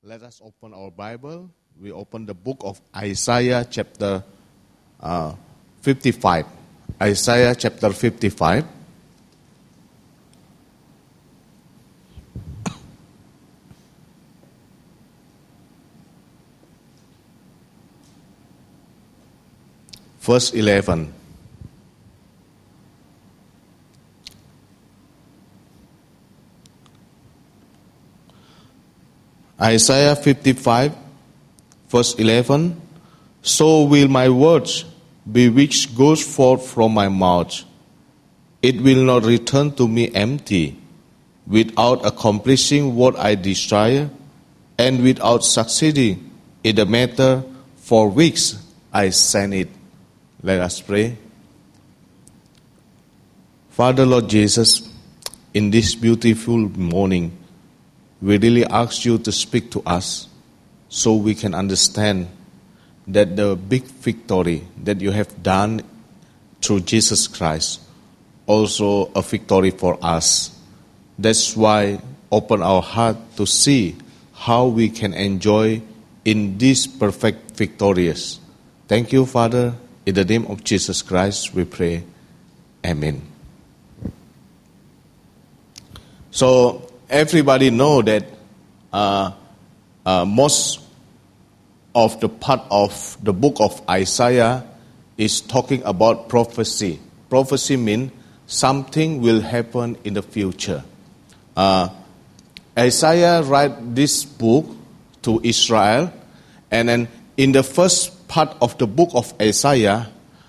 Let us open our Bible. We open the book of Isaiah chapter 55. Isaiah chapter 55. Verse 11. Isaiah 55, verse 11. So will my words be which goes forth from my mouth. It will not return to me empty, without accomplishing what I desire, and without succeeding in the matter for which I sent it. Let us pray. Father, Lord Jesus, in this beautiful morning, we really ask you to speak to us so we can understand that the big victory that you have done through Jesus Christ, also a victory for us. That's why open our heart to see how we can enjoy in this perfect victorious. Thank you, Father. In the name of Jesus Christ, we pray. Amen. So, everybody know that most of the part of the book of Isaiah is talking about prophecy. Prophecy means something will happen in the future. Isaiah write this book to Israel, and then in the first part of the book of Isaiah,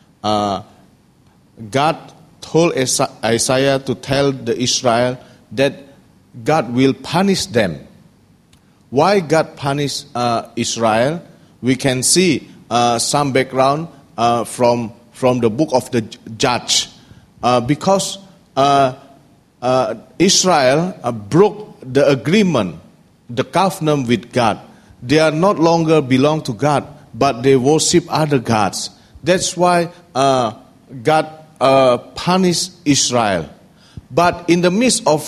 God told Isaiah to tell the Israel that God will punish them. Why God punish Israel? We can see some background from the book of the Judge. Because Israel broke the agreement, the covenant with God. They are not longer belong to God, but they worship other gods. That's why God punished Israel. But in the midst of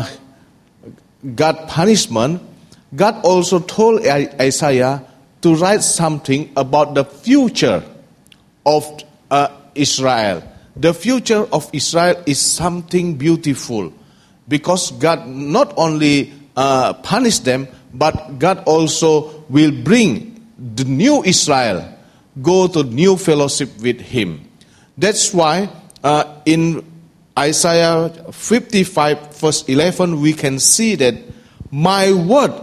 God punishment, God also told Isaiah to write something about the future of Israel. The future of Israel is something beautiful, because God not only punish them, but God also will bring the new Israel go to new fellowship with Him. That's why in Isaiah 55 verse 11 we can see that my word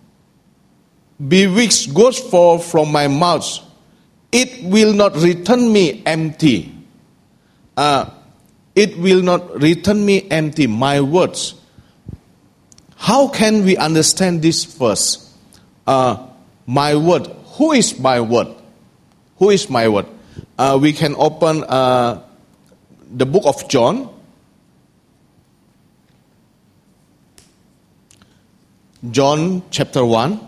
be which goes forth from my mouth, it will not return me empty. It will not return me empty, my words. How can we understand this verse? My word. Who is my word? Who is my word? We can open the book of John. John chapter 1.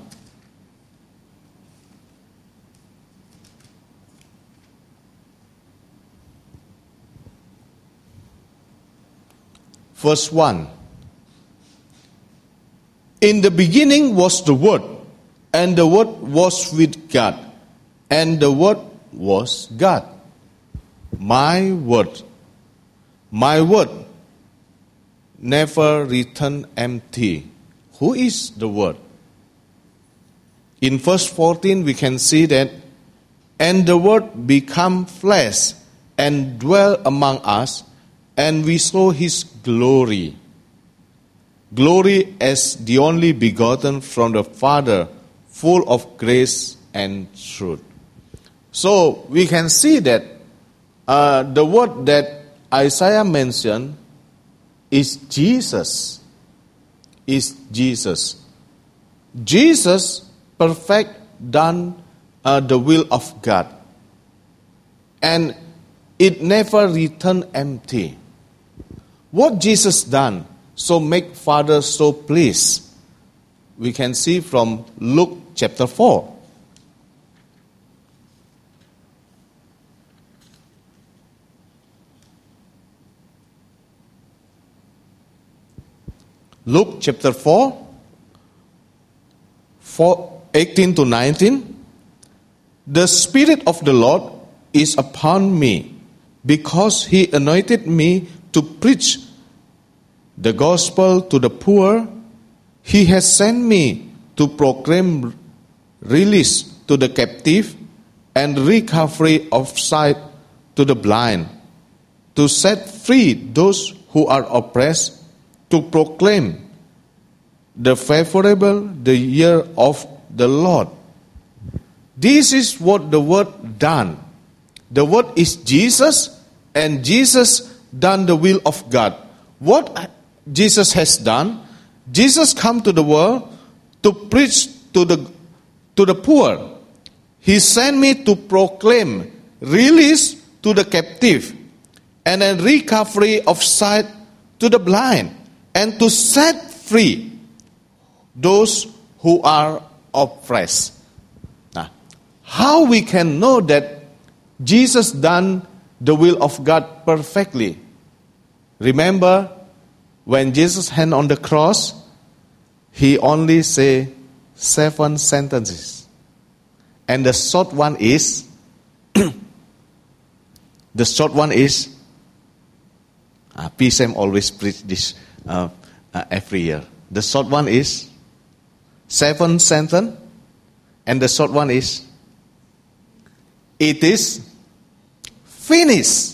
Verse 1. In the beginning was the Word, and the Word was with God, and the Word was God. My word never return empty. Who is the Word? In verse 14 we can see that, and the Word became flesh and dwelt among us, and we saw His glory. Glory as the only begotten from the Father, full of grace and truth. So we can see that the word that Isaiah mentioned is Jesus. Is Jesus. Jesus perfect done the will of God. And it never return empty. What Jesus done so make Father so pleased? We can see from Luke chapter 4. Luke chapter 4, 18 to 19, the Spirit of the Lord is upon me, because He anointed me to preach the gospel to the poor. He has sent me to proclaim release to the captive and recovery of sight to the blind, to set free those who are oppressed, to proclaim the year of the Lord. This is what the Word done. The Word is Jesus, and Jesus done the will of God. What Jesus has done, Jesus come to the world to preach to the poor. He sent me to proclaim release to the captive, and a recovery of sight to the blind, and to set free those who are oppressed. Now, how we can know that Jesus done the will of God perfectly? Remember, when Jesus hung on the cross, He only say 7 sentences. And the short one is, PSM always preach this every year. The short one is 7 sentences, and the short one is, it is finished.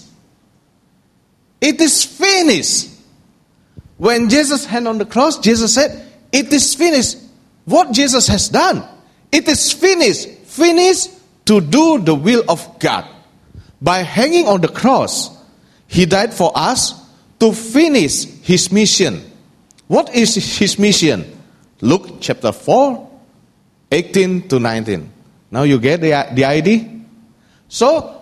It is finished. When Jesus hung on the cross, Jesus said, it is finished. What Jesus has done, it is finished. Finished to do the will of God. By hanging on the cross, He died for us to finish His mission. What is His mission? Luke chapter 4, 18 to 19. Now you get the idea? So,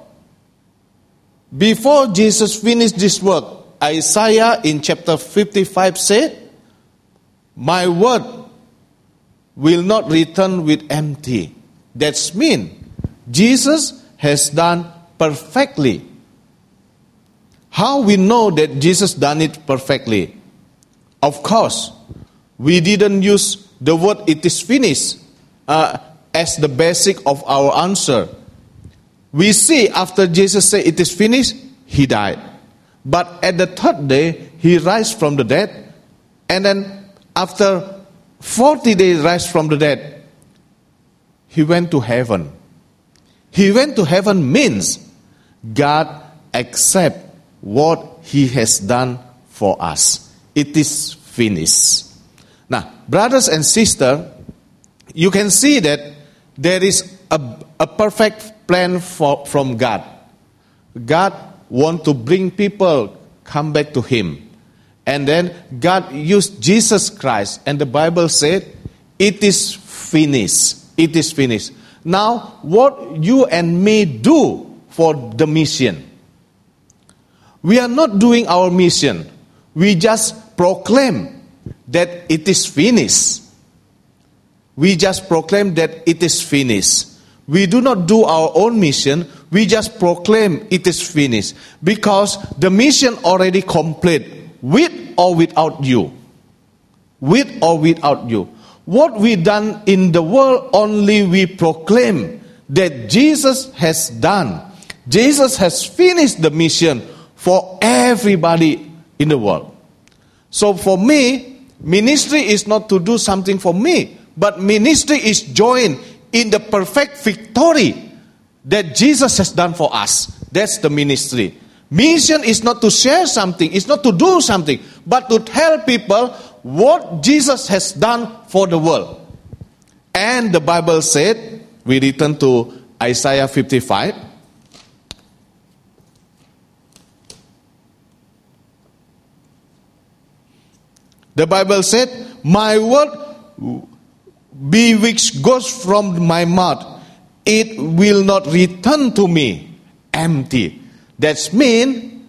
before Jesus finished this work, Isaiah in chapter 55 said, my word will not return with empty. That's mean Jesus has done perfectly. How we know that Jesus done it perfectly? Of course, we didn't use the word it is finished as the basic of our answer. We see after Jesus said it is finished, He died. But at the third day, He rise from the dead. And then after 40 days rise from the dead, He went to heaven. He went to heaven means God accept what He has done for us. It is finished. Now, brothers and sisters, you can see that there is a perfect plan from God. God wants to bring people come back to Him. And then God used Jesus Christ. And the Bible said, it is finished. It is finished. Now, what you and me do for the mission? We are not doing our mission. We just proclaim that it is finished. We just proclaim that it is finished. We do not do our own mission. We just proclaim it is finished. Because the mission already complete, with or without you. With or without you. What we done in the world, only we proclaim that Jesus has done. Jesus has finished the mission for everybody in the world. So for me, ministry is not to do something for me, but ministry is join in the perfect victory that Jesus has done for us. That's the ministry. Mission is not to share something, it's not to do something, but to tell people what Jesus has done for the world. And the Bible said, we return to Isaiah 55. The Bible said, my word be which goes from my mouth, it will not return to me empty. That's mean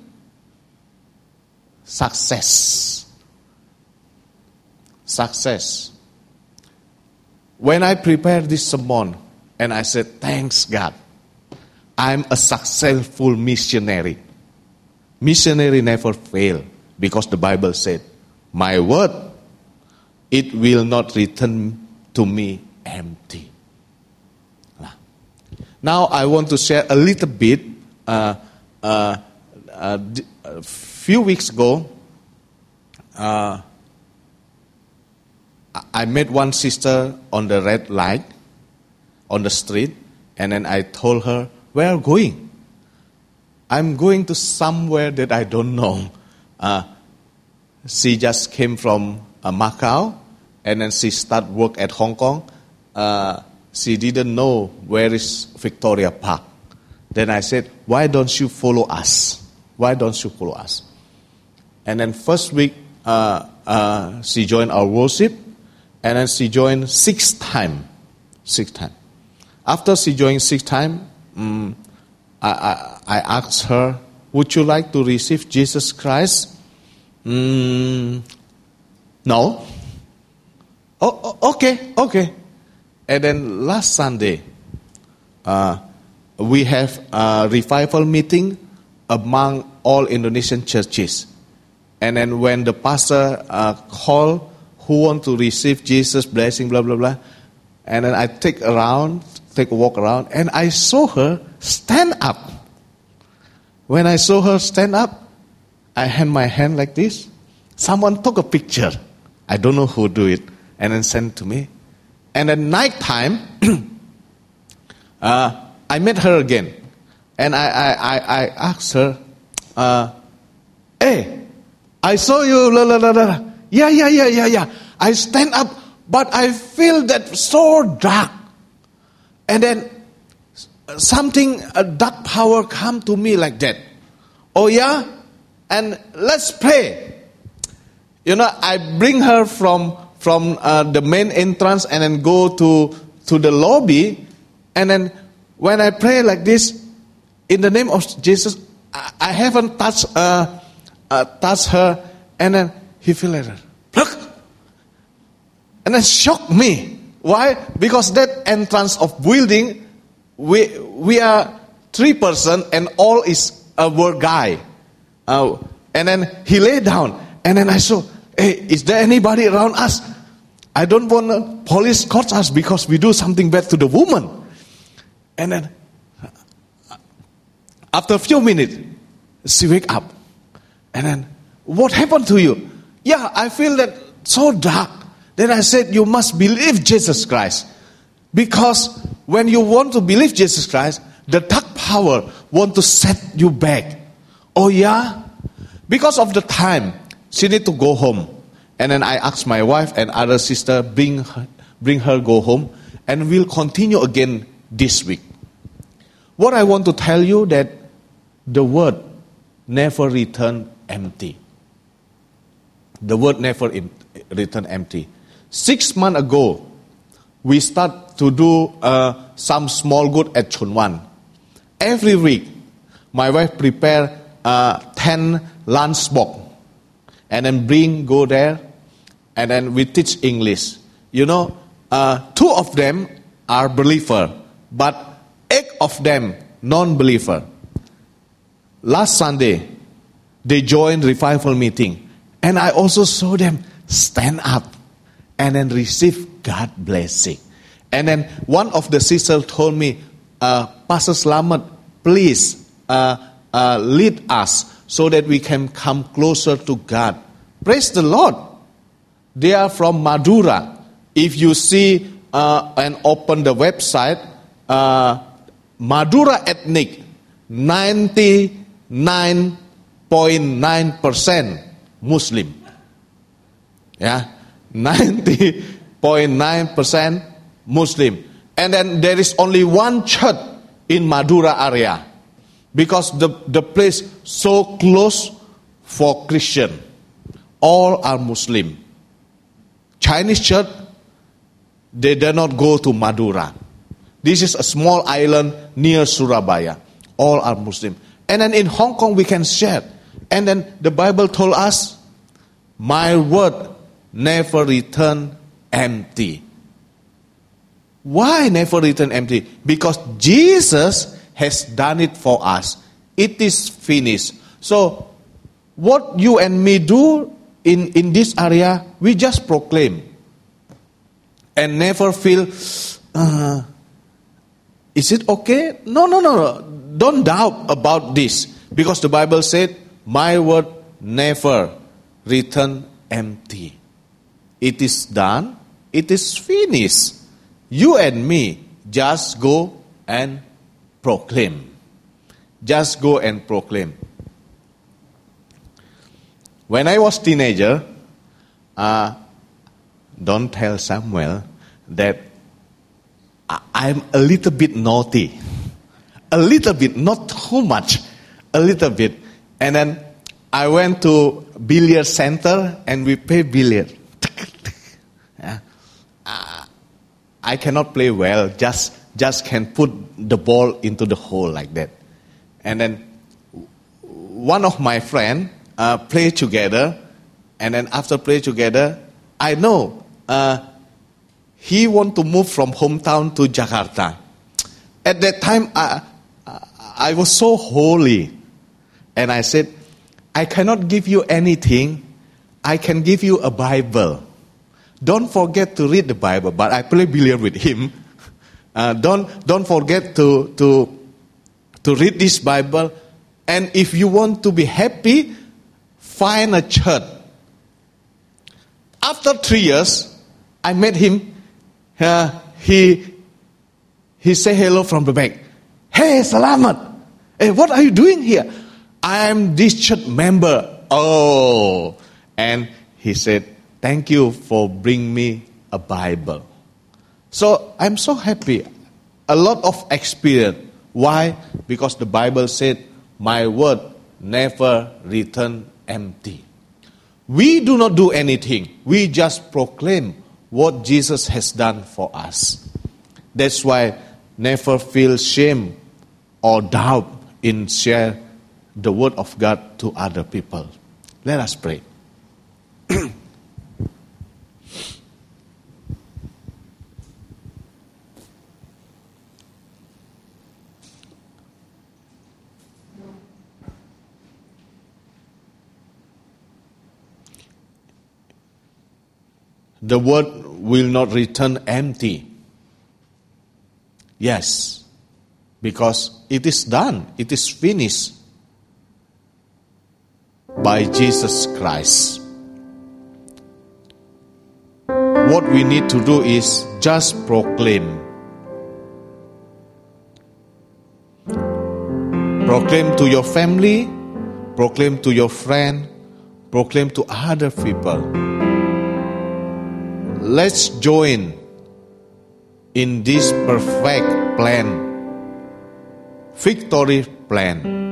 success. Success. When I prepared this sermon, and I said, thanks God, I'm a successful missionary. Missionary never fail, because the Bible said, my word, it will not return to me empty. Now I want to share a little bit. A few weeks ago, I met one sister on the red light on the street, and then I told her, "Where are you going?" "I'm going to somewhere that I don't know." She just came from Macau, and then she started work at Hong Kong. She didn't know where is Victoria Park. Then I said, "Why don't you follow us? Why don't you follow us?" And then first week, she joined our worship, and then she joined 6 times. 6 times. After she joined 6 times, I asked her, "Would you like to receive Jesus Christ?" No. Okay. And then last Sunday, we have a revival meeting among all Indonesian churches. And then when the pastor called, "Who want to receive Jesus' blessing, blah, blah, blah." And then I take a walk around, and I saw her stand up. When I saw her stand up, I hand my hand like this. Someone took a picture. I don't know who do it. And then sent to me. And at night time, I met her again. And I asked her, "Hey, I saw you, la la la la." Yeah. I stand up, but I feel that so dark. And then something, a dark power come to me like that. "Oh yeah? And let's pray." I bring her from the main entrance and then go to the lobby. And then when I pray like this, in the name of Jesus, I haven't touched her. And then he feel like that. Look! And then shocked me. Why? Because that entrance of building, we are 3 persons and all is a word guy. And then he lay down. And then I saw, "Hey, is there anybody around us? I don't want the police catch us because we do something bad to the woman." And then after a few minutes, she wake up. And then, "What happened to you?" "Yeah, I feel that so dark." Then I said, "You must believe Jesus Christ. Because when you want to believe Jesus Christ, the dark power want to set you back." "Oh yeah?" Because of the time, she need to go home. And then I asked my wife and other sister, bring her go home. And we'll continue again this week. What I want to tell you that the word never return empty. The word never return empty. 6 months ago, we start to do some small good at Chunwan. Every week, my wife prepare 10 lunch box. And then go there, and then we teach English. 2 of them are believer, but 8 of them non-believer. Last Sunday, they joined revival meeting, and I also saw them stand up and then receive God blessing. And then one of the sisters told me, "Pastor Slamet, please lead us so that we can come closer to God." Praise the Lord. They are from Madura. If you see and open the website, Madura ethnic, 99.9% Muslim. Yeah, 90.9% Muslim. And then there is only one church in Madura area. Because the place so close for Christian. All are Muslim. Chinese church, they dare not go to Madura. This is a small island near Surabaya. All are Muslim. And then in Hong Kong we can share. And then the Bible told us, "My word never return empty." Why never return empty? Because Jesus has done it for us. It is finished. So what you and me do in this area, we just proclaim. and never feel, is it okay? No. Don't doubt about this. Because the Bible said, my word never return empty. It is done. It is finished. You and me just go and proclaim. Just go and proclaim. When I was teenager, don't tell Samuel that I'm a little bit naughty. A little bit, not too much. A little bit. And then I went to billiard center and we play billiard. I cannot play well, just can put the ball into the hole like that. And then one of my friend play together, and then after play together, I know he want to move from hometown to Jakarta. At that time, I was so holy, and I said, I cannot give you anything. I can give you a Bible. Don't forget to read the Bible. But I play billiard with him. Don't forget to read this Bible. And if you want to be happy, find a church. After 3 years, I met him. He said hello from the back. Hey, Salamat. Hey, what are you doing here? I am this church member. Oh. And he said, thank you for bringing me a Bible. So I'm so happy. A lot of experience. Why? Because the Bible said, my word never return empty. We do not do anything. We just proclaim what Jesus has done for us. That's why never feel shame or doubt in share the word of God to other people. Let us pray. The word will not return empty. Yes, because it is done, it is finished by Jesus Christ. What we need to do is just proclaim. Proclaim to your family, proclaim to your friend, proclaim to other people. Let's join in this perfect plan, victory plan.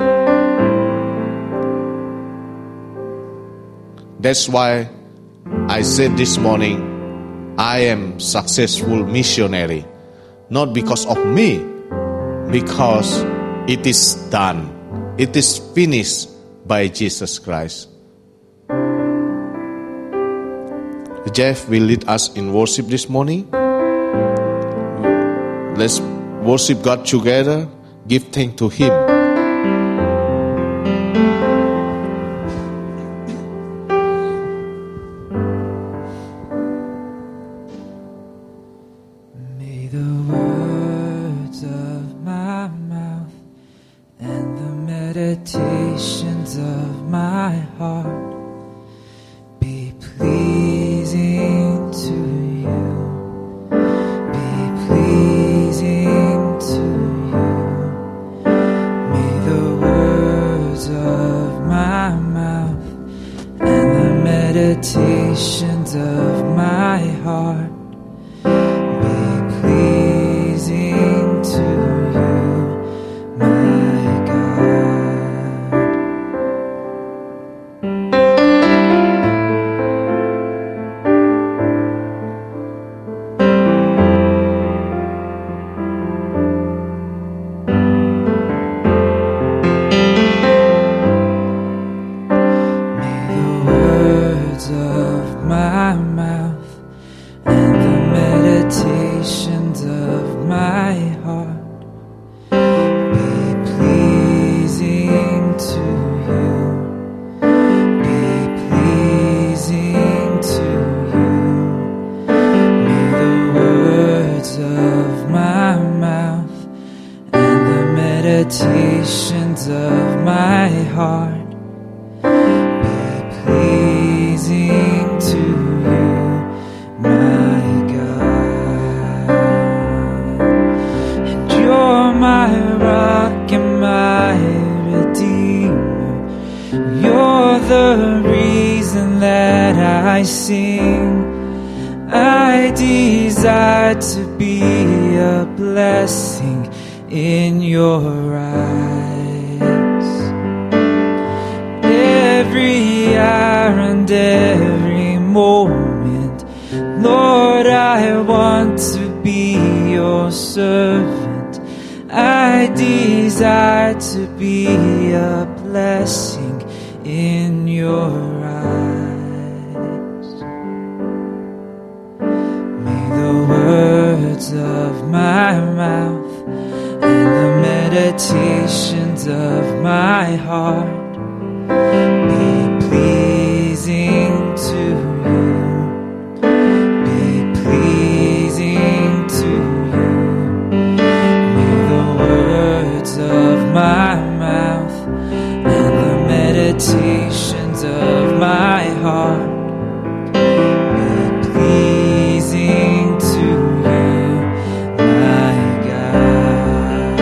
That's why I said this morning, I am successful missionary. Not because of me, because it is done. It is finished by Jesus Christ. Jeff will lead us in worship this morning. Let's worship God together. Give thanks to Him. May the words of my mouth and the meditations of my heart be pleasing to you. Be pleasing to you. May the words of my mouth and the meditations of my heart be pleasing to you, my God. words of my mouth and the meditations of my heart be pleasing to you, my God. And you're my rock and my redeemer. You're the reason that I sing. I desire to be a blessing in your eyes. Every hour and every moment, Lord, I want to be your servant. I desire to be a blessing in your eyes. May the words of my mouth and the meditations of my heart be pleasing to you, be pleasing to you. May the words of my mouth and the meditations of my heart be pleasing to you, my God.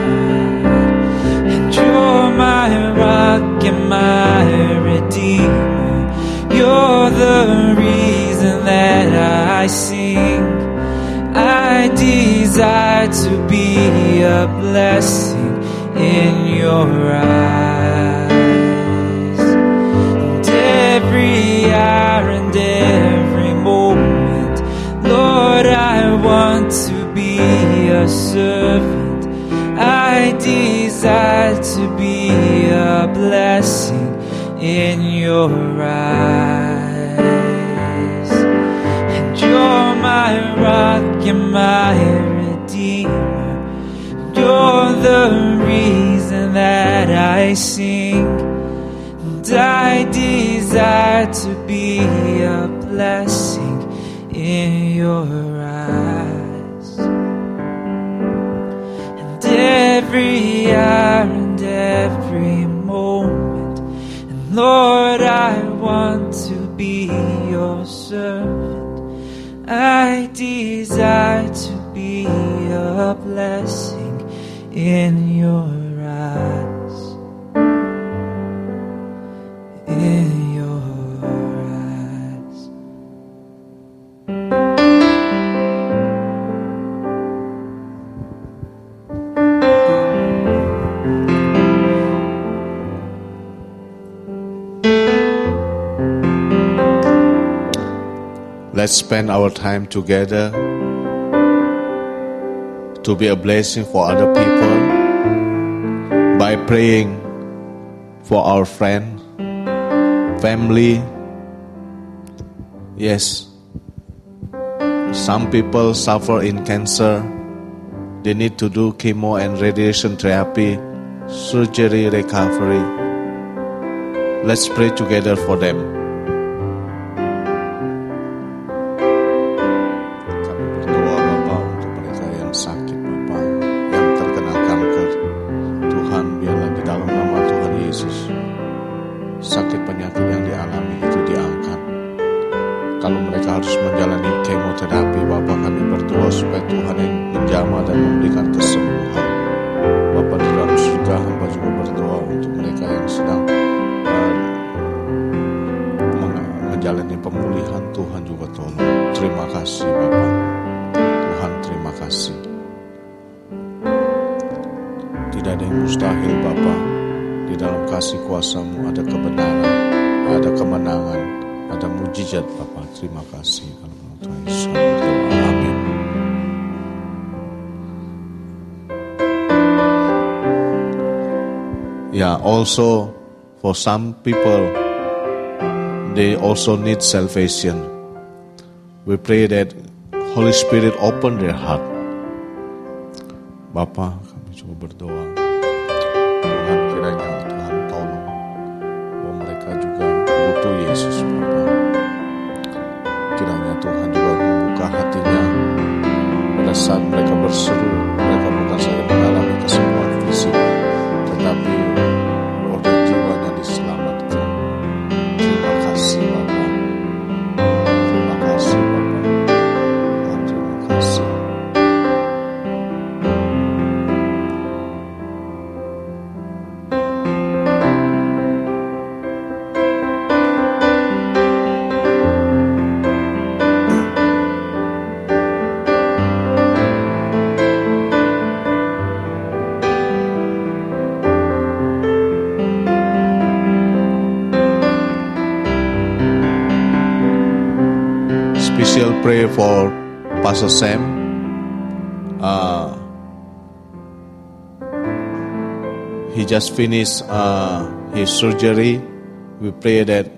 And you're my rock and my redeemer. You're the reason that I sing. I desire to be a blessing in your eyes. And every hour and every moment, Lord, I want to be a servant. I desire to be a blessing in your eyes. And you're my rock and my redeemer. You're the reason that I sing. And I desire to be a blessing in your eyes. And every hour and every moment, and Lord, I want to be your servant. I desire to be a blessing in your eyes, in your eyes. Let's spend our time together to be a blessing for other people by praying for our friend, family. Yes, some people suffer in cancer. They need to do chemo and radiation therapy, surgery, recovery. Let's pray together for them. Kuasa-Mu ada kebenaran, ada kemenangan, ada mujizat Bapa. Terima kasih. Tuhan Yesus, amin. Yeah, also for some people, they also need salvation. We pray that Holy Spirit open their heart. Bapa, kami coba berdoa. Tuhan, kiranya Tuhan tolong bahwa mereka juga butuh Yesus, Bapa. Kiranya Tuhan juga membuka hatinya pada saat mereka berseru, mereka bukan saja mengalami kesembuhan fisik, tetapi roh dan jiwanya diselamatkan. Terima kasih Bapa. Terima kasih Bapa. Terima kasih. Special prayer for Pastor Sam. He just finished his surgery. We pray that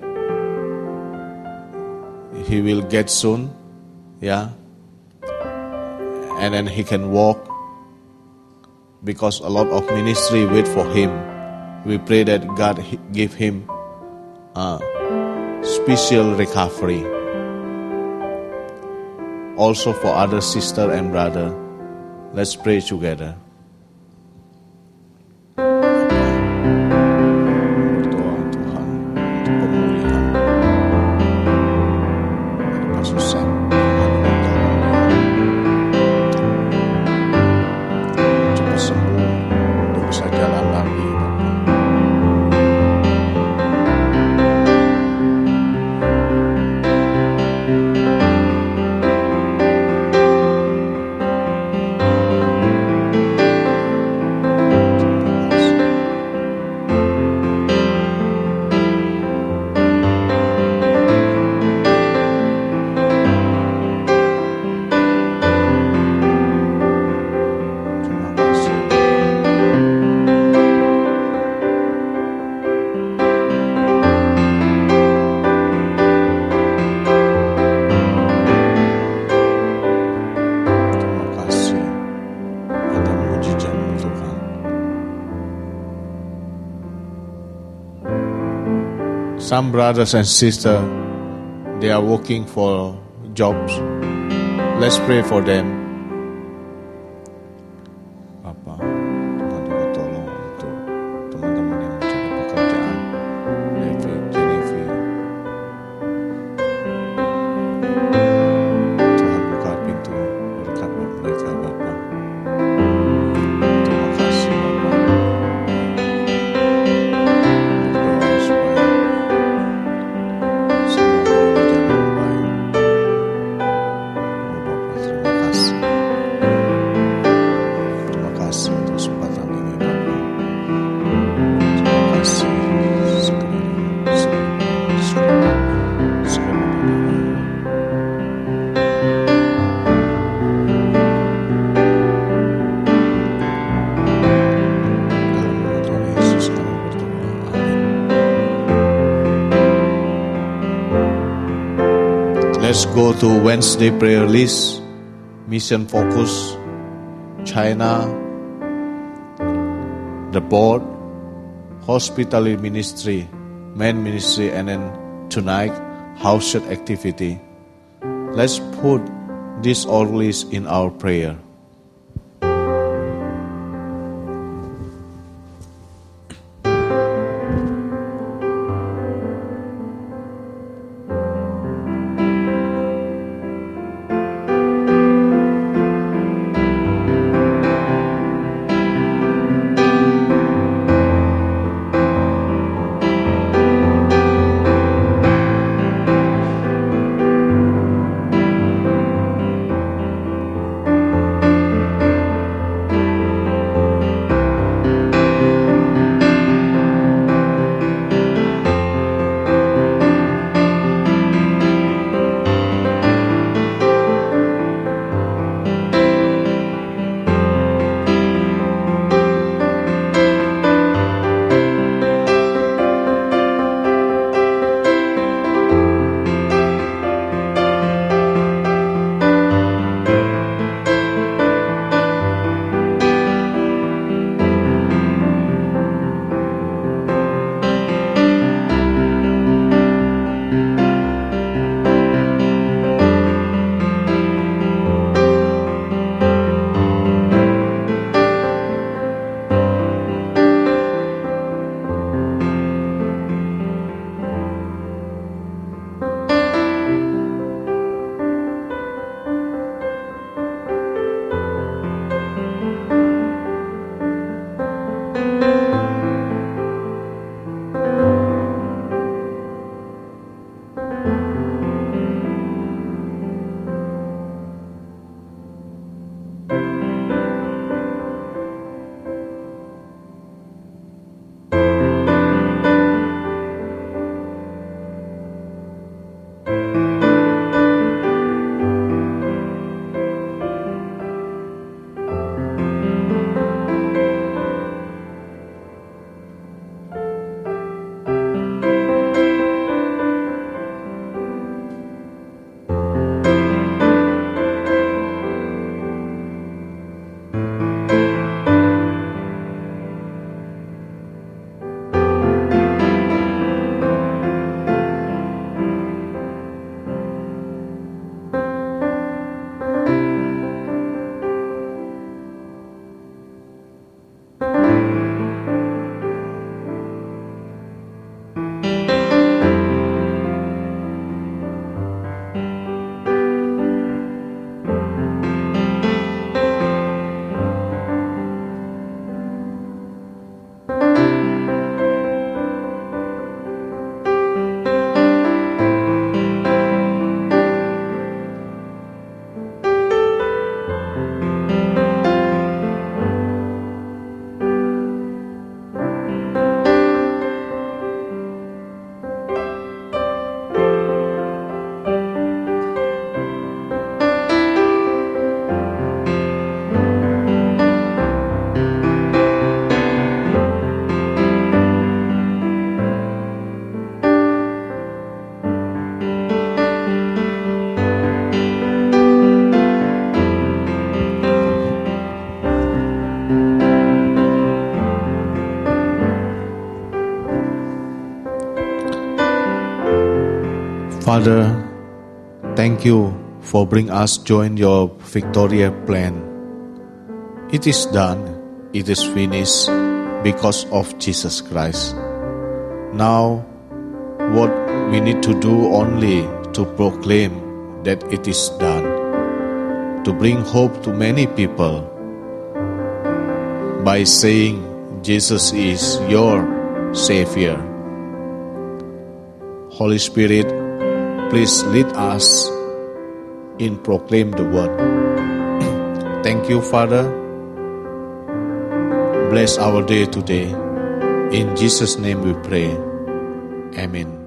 he will get soon, yeah, and then he can walk. Because a lot of ministry wait for him. We pray that God give him special recovery. Also for other sister and brother, let's pray together. Berdoa Tuhan untuk pemulihan dari Pastor Sam. Tuhan tolong dia cepat sembuh, dia bisa jalan lagi, Bapak. Some brothers and sisters, they are working for jobs. Let's pray for them. Bapak, Tuhan juga tolong untuk teman-teman yang mencari pekerjaan. Levi, Jennifer. Tuhan buka pintu berkat buat mereka, Bapak. Terima kasih, Bapak. Berdoa supaya semua berjalan baik. Oh Bapak, terima kasih. Terima kasih untuk kesempatan ini, Bapak. Terima kasih segala dalam nama Tuhan Yesus kami berdoa. Amin. Let's go to Wednesday prayer list. Mission focus, China, the board, hospitality ministry, men ministry, and then tonight, house church activity. Let's put this all list in our prayer. Father, thank you for bringing us join your victorious plan. It is done, it is finished because of Jesus Christ. Now, what we need to do only to proclaim that it is done, to bring hope to many people by saying Jesus is your Savior. Holy Spirit, please lead us in proclaim the word. Thank you, Father. Bless our day today. In Jesus' name we pray. Amen.